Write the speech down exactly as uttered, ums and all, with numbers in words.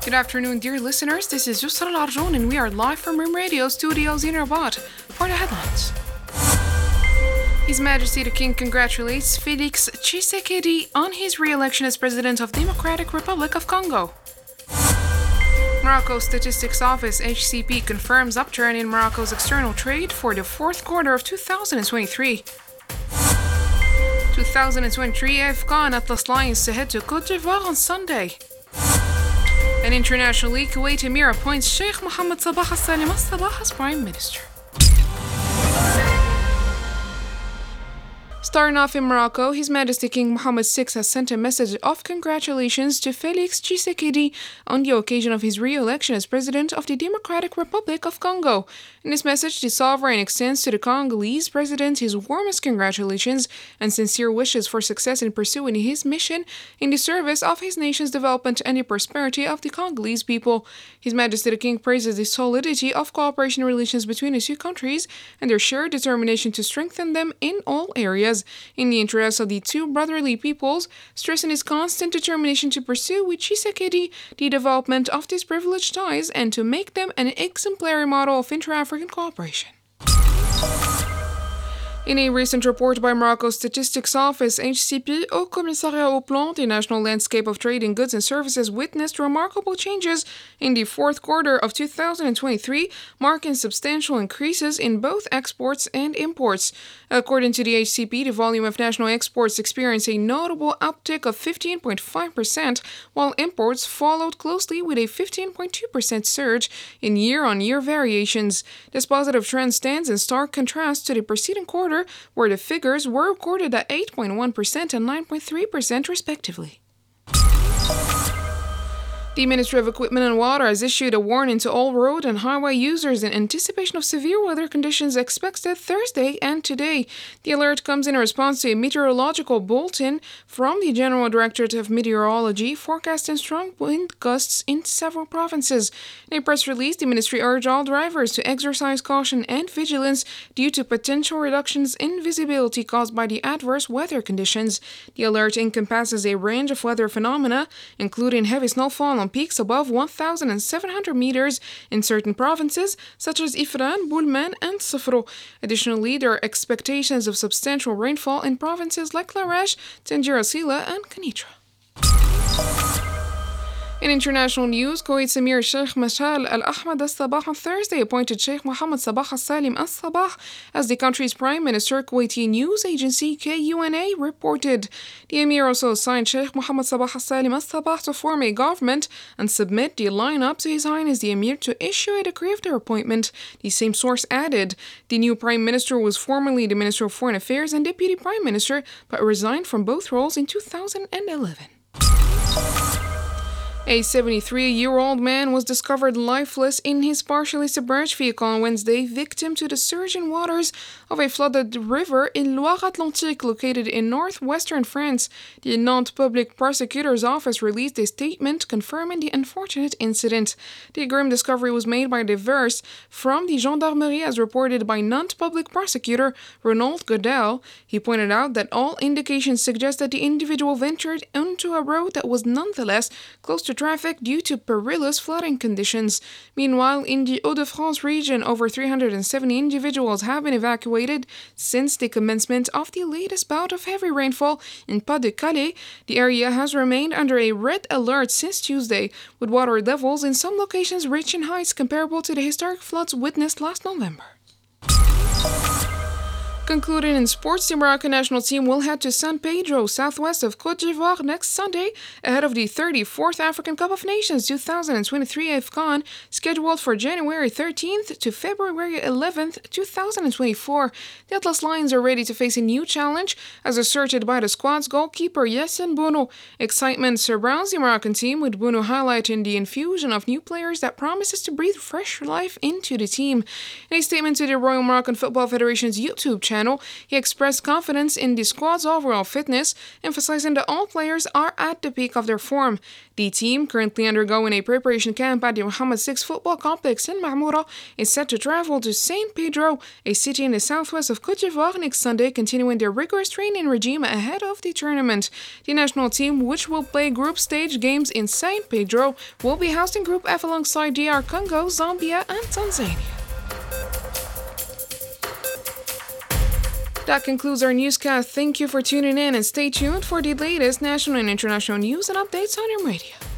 Good afternoon, dear listeners. This is Yusra Al-Arjoun, and we are live from Rim Radio Studios in Rabat for the headlines. His Majesty the King congratulates Felix Tshisekedi on his re-election as President of Democratic Republic of Congo. Morocco's Statistics Office, H C P, confirms upturn in Morocco's external trade for the fourth quarter of two thousand twenty-three. twenty twenty-three AFCON Atlas Lions to head to Côte d'Ivoire on Sunday. And internationally, Kuwait Emir appoints Sheikh Mohammed Sabah Al-Salim Al-Sabah as Prime Minister. Starting off in Morocco, His Majesty King Mohammed the sixth has sent a message of congratulations to Felix Tshisekedi on the occasion of his re-election as President of the Democratic Republic of Congo. In this message, the sovereign extends to the Congolese President his warmest congratulations and sincere wishes for success in pursuing his mission in the service of his nation's development and the prosperity of the Congolese people. His Majesty the King praises the solidity of cooperation relations between the two countries and their shared determination to strengthen them in all areas, in the interests of the two brotherly peoples, stressing his constant determination to pursue with Tshisekedi the development of these privileged ties and to make them an exemplary model of inter-African cooperation. In a recent report by Morocco's Statistics Office, H C P, Haut Commissariat au Plan, the national landscape of trade in goods and services witnessed remarkable changes in the fourth quarter of two thousand twenty-three, marking substantial increases in both exports and imports. According to the H C P, the volume of national exports experienced a notable uptick of fifteen point five percent, while imports followed closely with a fifteen point two percent surge in year-on-year variations. This positive trend stands in stark contrast to the preceding quarter, where the figures were recorded at eight point one percent and nine point three percent respectively. The Ministry of Equipment and Water has issued a warning to all road and highway users in anticipation of severe weather conditions expected Thursday and today. The alert comes in response to a meteorological bulletin from the General Directorate of Meteorology forecasting strong wind gusts in several provinces. In a press release, the ministry urged all drivers to exercise caution and vigilance due to potential reductions in visibility caused by the adverse weather conditions. The alert encompasses a range of weather phenomena, including heavy snowfall on peaks above one thousand seven hundred meters in certain provinces such as Ifrane, Boulmen, and Sofro. Additionally, there are expectations of substantial rainfall in provinces like Larache, Tendjira Sila, and Kenitra. In international news, Kuwait's Emir Sheikh Mashal Al-Ahmad Al-Sabah on Thursday appointed Sheikh Mohammed Sabah Al-Salim Al-Sabah as the country's prime minister, Kuwaiti news agency K U N A reported. The Emir also assigned Sheikh Mohammed Sabah Al-Salim Al-Sabah to form a government and submit the lineup to His Highness the Emir to issue a decree of their appointment. The same source added, the new prime minister was formerly the Minister of Foreign Affairs and deputy prime minister, but resigned from both roles in two thousand eleven. A seventy-three-year-old man was discovered lifeless in his partially submerged vehicle on Wednesday, victim to the surging waters of a flooded river in Loire-Atlantique, located in northwestern France. The Nantes Public Prosecutor's Office released a statement confirming the unfortunate incident. The grim discovery was made by diverse from the Gendarmerie, as reported by Nantes Public Prosecutor Renaud Godel. He pointed out that all indications suggest that the individual ventured onto a road that was nonetheless close to traffic due to perilous flooding conditions. Meanwhile, in the Hauts-de-France region, over three hundred seventy individuals have been evacuated since the commencement of the latest bout of heavy rainfall in Pas-de-Calais. The area has remained under a red alert since Tuesday, with water levels in some locations reaching heights comparable to the historic floods witnessed last November. Concluding in sports, the Moroccan national team will head to San Pedro, southwest of Côte d'Ivoire, next Sunday, ahead of the thirty-fourth African Cup of Nations twenty twenty-three AFCON, scheduled for January thirteenth to February eleventh, twenty twenty-four. The Atlas Lions are ready to face a new challenge, as asserted by the squad's goalkeeper Yassine Bounou. Excitement surrounds the Moroccan team, with Bounou highlighting the infusion of new players that promises to breathe fresh life into the team. In a statement to the Royal Moroccan Football Federation's YouTube channel, panel, he expressed confidence in the squad's overall fitness, emphasizing that all players are at the peak of their form. The team, currently undergoing a preparation camp at the Mohammed six football complex in Marmora, is set to travel to Saint Pedro, a city in the southwest of Côte d'Ivoire, next Sunday, continuing their rigorous training regime ahead of the tournament. The national team, which will play group stage games in Saint Pedro, will be housed in Group F alongside D R Congo, Zambia, and Tanzania. That concludes our newscast. Thank you for tuning in and stay tuned for the latest national and international news and updates on your radio.